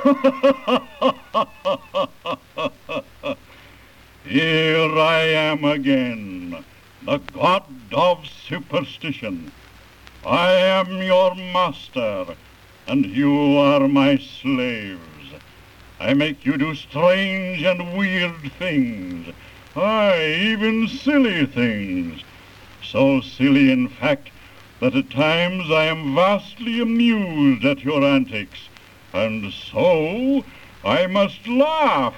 Here I am again, the god of superstition. I am your master, and you are my slaves. I make you do strange and weird things, aye, even silly things. So silly, in fact, that at times I am vastly amused at your antics, and so I must laugh.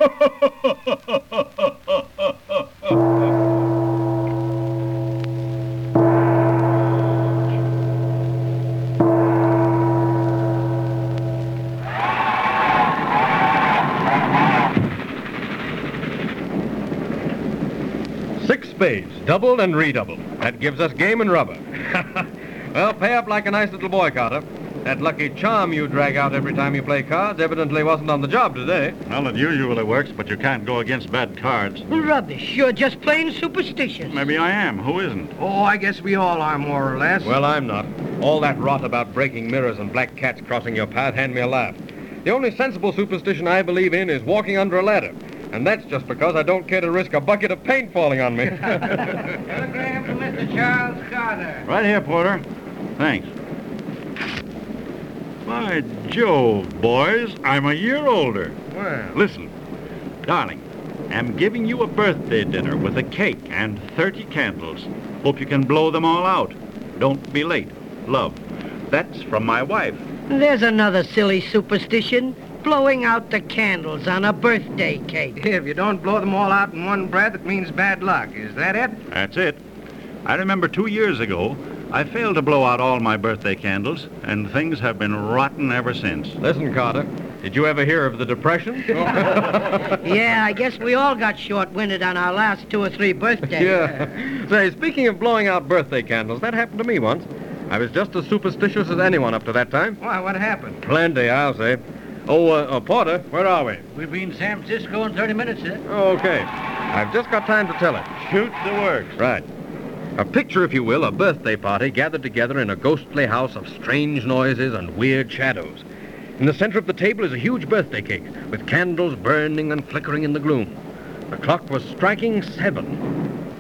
6 spades, doubled and redoubled. That gives us game and rubber. Well, pay up like a nice little boy, Carter. That lucky charm you drag out every time you play cards evidently wasn't on the job today. Well, it usually works, but you can't go against bad cards. Rubbish. You're just plain superstitious. Maybe I am. Who isn't? Oh, I guess we all are, more or less. Well, I'm not. All that rot about breaking mirrors and black cats crossing your path hand me a laugh. The only sensible superstition I believe in is walking under a ladder. And that's just because I don't care to risk a bucket of paint falling on me. Telegram to Mr. Charles Carter. Right here, Porter. Thanks. By Jove, boys, I'm a year older. Well, Listen, darling, I'm giving you a birthday dinner with a cake and 30 candles. Hope you can blow them all out. Don't be late. Love. That's from my wife. there's another silly superstition. Blowing out the candles on a birthday cake. If you don't blow them all out in one breath, it means bad luck. Is that it? That's it. I remember 2 years ago, I failed to blow out all my birthday candles, and things have been rotten ever since. Listen, Carter, did you ever hear of the Depression? Yeah, I guess we all got short-winded on our last 2 or 3 birthdays. Yeah. Say, speaking of blowing out birthday candles, that happened to me once. I was just as superstitious as anyone up to that time. Why, what happened? Plenty, I'll say. Oh, Porter, where are we? We'll be in San Francisco in 30 minutes, sir. Oh, okay. I've just got time to tell it. Shoot the works. Right. A picture, if you will, a birthday party gathered together in a ghostly house of strange noises and weird shadows. In the center of the table is a huge birthday cake with candles burning and flickering in the gloom. The clock was striking 7.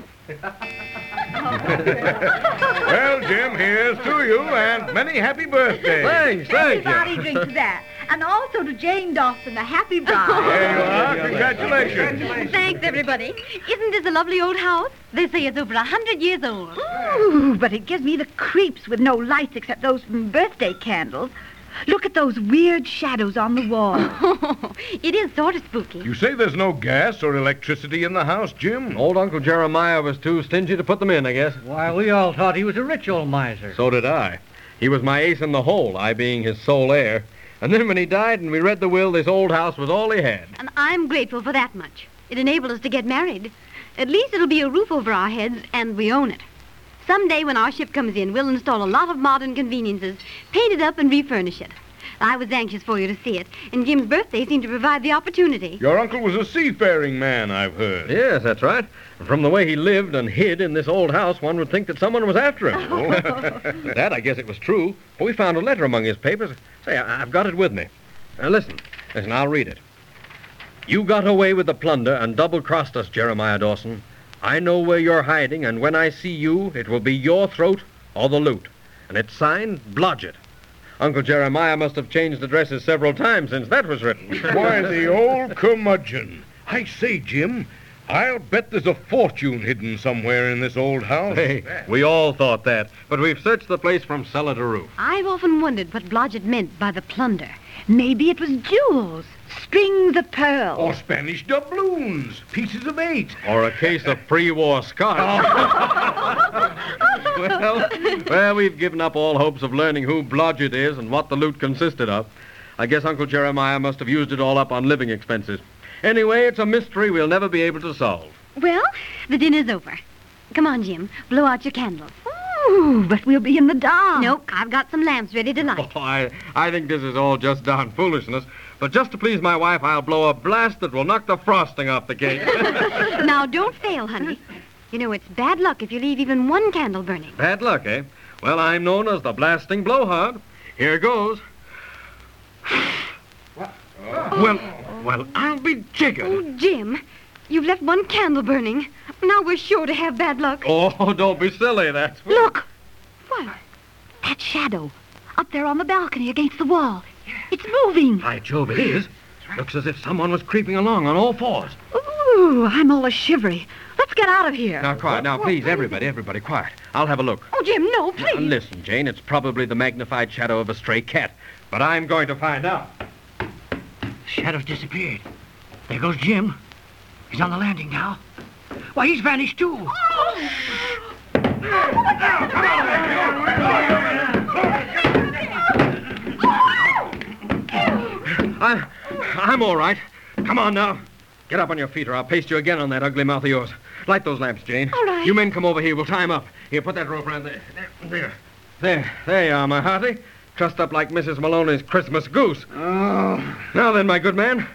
Well, Jim, here's to you, and many happy birthdays. Thanks, thank you. Everybody drink to that. And also to Jane Dawson, the happy bride. There you are. Congratulations. Thanks, everybody. Isn't this a lovely old house? They say it's over 100 years old. Ooh, but it gives me the creeps with no lights except those from birthday candles. Look at those weird shadows on the wall. It is sort of spooky. You say there's no gas or electricity in the house, Jim? Old Uncle Jeremiah was too stingy to put them in, I guess. Why, we all thought he was a rich old miser. So did I. He was my ace in the hole, I being his sole heir. And then when he died and we read the will, this old house was all he had. And I'm grateful for that much. It enabled us to get married. At least it'll be a roof over our heads, and we own it. Someday when our ship comes in, we'll install a lot of modern conveniences, paint it up and refurnish it. I was anxious for you to see it, and Jim's birthday seemed to provide the opportunity. Your uncle was a seafaring man, I've heard. Yes, that's right. From the way he lived and hid in this old house, one would think that someone was after him. That, I guess it was true. But we found a letter among his papers. Say, I've got it with me. Listen, I'll read it. You got away with the plunder and double-crossed us, Jeremiah Dawson. I know where you're hiding, and when I see you, it will be your throat or the loot. And it's signed Blodgett. Uncle Jeremiah must have changed addresses several times since that was written. Why, the old curmudgeon. I say, Jim, I'll bet there's a fortune hidden somewhere in this old house. Hey, we all thought that, but we've searched the place from cellar to roof. I've often wondered what Blodgett meant by the plunder. Maybe it was jewels, strings of pearls. Or Spanish doubloons, pieces of 8. Or a case of pre-war scotch. Well, we've given up all hopes of learning who Blodgett is and what the loot consisted of. I guess Uncle Jeremiah must have used it all up on living expenses. Anyway, it's a mystery we'll never be able to solve. Well, the dinner's over. Come on, Jim. Blow out your candles. Ooh, but we'll be in the dark. Nope, I've got some lamps ready to light. Oh, I think this is all just darn foolishness. But just to please my wife, I'll blow a blast that will knock the frosting off the cake. Now, don't fail, honey. You know, it's bad luck if you leave even one candle burning. Bad luck, eh? Well, I'm known as the blasting blowhard. Here goes. Well, I'll be jiggered. Oh, Jim, you've left one candle burning. Now we're sure to have bad luck. Oh, don't be silly. That's... Look! What? That shadow. Up there on the balcony against the wall. It's moving. By Jove, it is. Looks as if someone was creeping along on all fours. Ooh, I'm all a-shivery. Let's get out of here. Now, quiet. Now, please, everybody, quiet. I'll have a look. Oh, Jim, no, please. Now, listen, Jane, it's probably the magnified shadow of a stray cat. But I'm going to find out. Shadow's disappeared. There goes Jim. He's on the landing now. Why, he's vanished, too. I'm all right. Come on now. Get up on your feet or I'll paste you again on that ugly mouth of yours. Light those lamps, Jane. All right. You men come over here. We'll tie him up. Here, put that rope around there. There you are, my hearty. Trussed up like Mrs. Maloney's Christmas goose. Oh. Now then, my good man.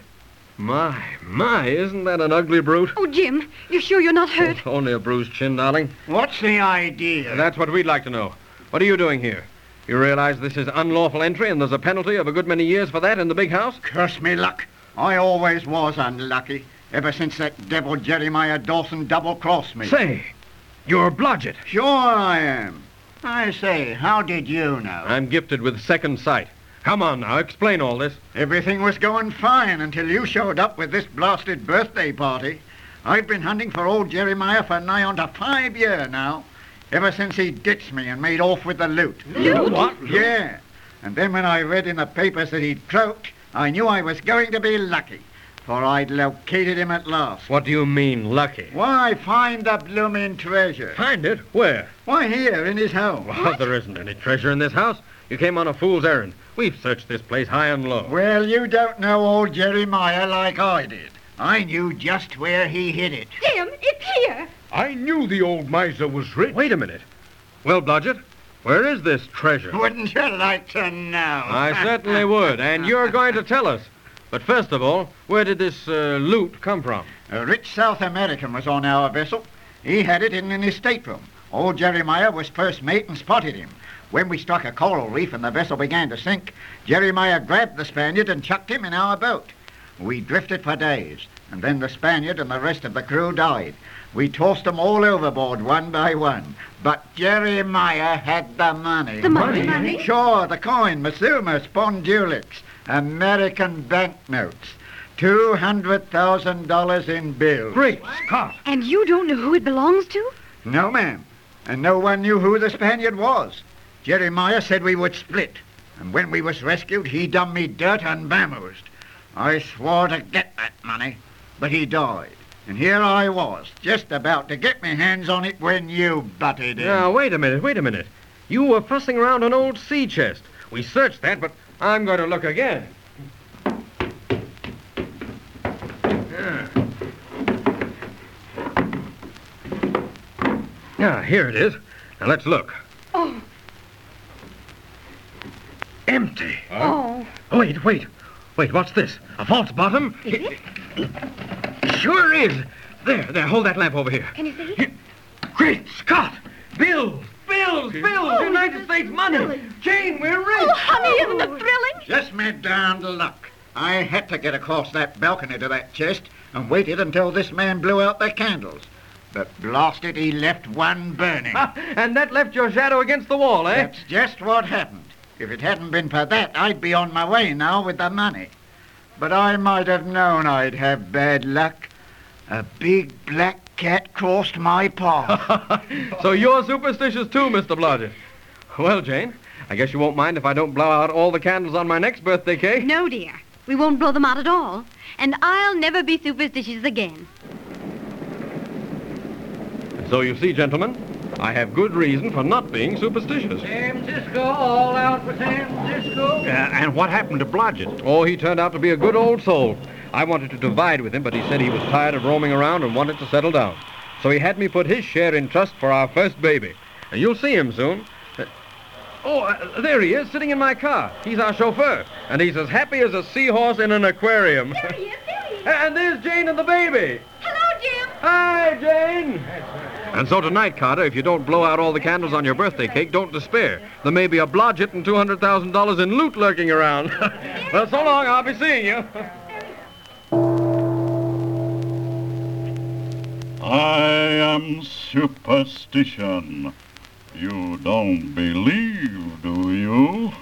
My, isn't that an ugly brute? Oh, Jim, you sure you're not hurt? Oh, only a bruised chin, darling. What's the idea? That's what we'd like to know. What are you doing here? You realize this is unlawful entry and there's a penalty of a good many years for that in the big house? Curse me luck. I always was unlucky, ever since that devil Jeremiah Dawson double-crossed me. Say, you're Blodgett. Sure I am. I say, how did you know? I'm gifted with second sight. Come on now, explain all this. Everything was going fine until you showed up with this blasted birthday party. I've been hunting for old Jeremiah for nigh on to 5 years now, ever since he ditched me and made off with the loot. Loot? What? Yeah. And then when I read in the papers that he'd croaked, I knew I was going to be lucky, for I'd located him at last. What do you mean, lucky? Why, find the blooming treasure. Find it? Where? Why, here, in his home. Well, there isn't any treasure in this house. You came on a fool's errand. We've searched this place high and low. Well, you don't know old Jeremiah like I did. I knew just where he hid it. Jim, it's here. I knew the old miser was rich. Wait a minute. Well, Blodgett, where is this treasure? Wouldn't you like to know? I certainly would, and you're going to tell us. But first of all, where did this loot come from? A rich South American was on our vessel. He had it in his stateroom. Old Jeremiah was first mate and spotted him. When we struck a coral reef and the vessel began to sink, Jeremiah grabbed the Spaniard and chucked him in our boat. We drifted for days, and then the Spaniard and the rest of the crew died. We tossed them all overboard one by one. But Jeremiah had the money. The money? Sure, the coin, Masumas, Pondulics, American banknotes. $200,000 in bills. Great Scott! And you don't know who it belongs to? No, ma'am. And no one knew who the Spaniard was. Jeremiah said we would split. And when we was rescued, he done me dirt and vamoosed. I swore to get that money, but he died. And here I was, just about to get my hands on it when you butted in. Now, wait a minute. You were fussing around an old sea chest. We searched that, but I'm going to look again. Here it is. Now, let's look. Oh. Empty. Oh. Wait, what's this? A false bottom? Is it? Sure is. There, hold that lamp over here. Can you see? Great Scott! Bills! United States money! Jane, we're rich! Oh, honey, isn't it thrilling? Just me darned luck. I had to get across that balcony to that chest and waited until this man blew out the candles. But blast it, he left one burning. And that left your shadow against the wall, eh? That's just what happened. If it hadn't been for that, I'd be on my way now with the money. But I might have known I'd have bad luck. A big black cat crossed my path. So you're superstitious too, Mr. Blodgett. Well, Jane, I guess you won't mind if I don't blow out all the candles on my next birthday cake? No, dear. We won't blow them out at all. And I'll never be superstitious again. So you see, gentlemen, I have good reason for not being superstitious. San Francisco, all out for San Francisco. And what happened to Blodgett? Oh, he turned out to be a good old soul. I wanted to divide with him, but he said he was tired of roaming around and wanted to settle down. So he had me put his share in trust for our first baby. And you'll see him soon. There he is, sitting in my car. He's our chauffeur, and he's as happy as a seahorse in an aquarium. There he is. And there's Jane and the baby. Hello, Jim. Hi, Jane. And so tonight, Carter, if you don't blow out all the candles on your birthday cake, don't despair. There may be a Blodgett and $200,000 in loot lurking around. Well, so long. I'll be seeing you. I am superstition. You don't believe, do you?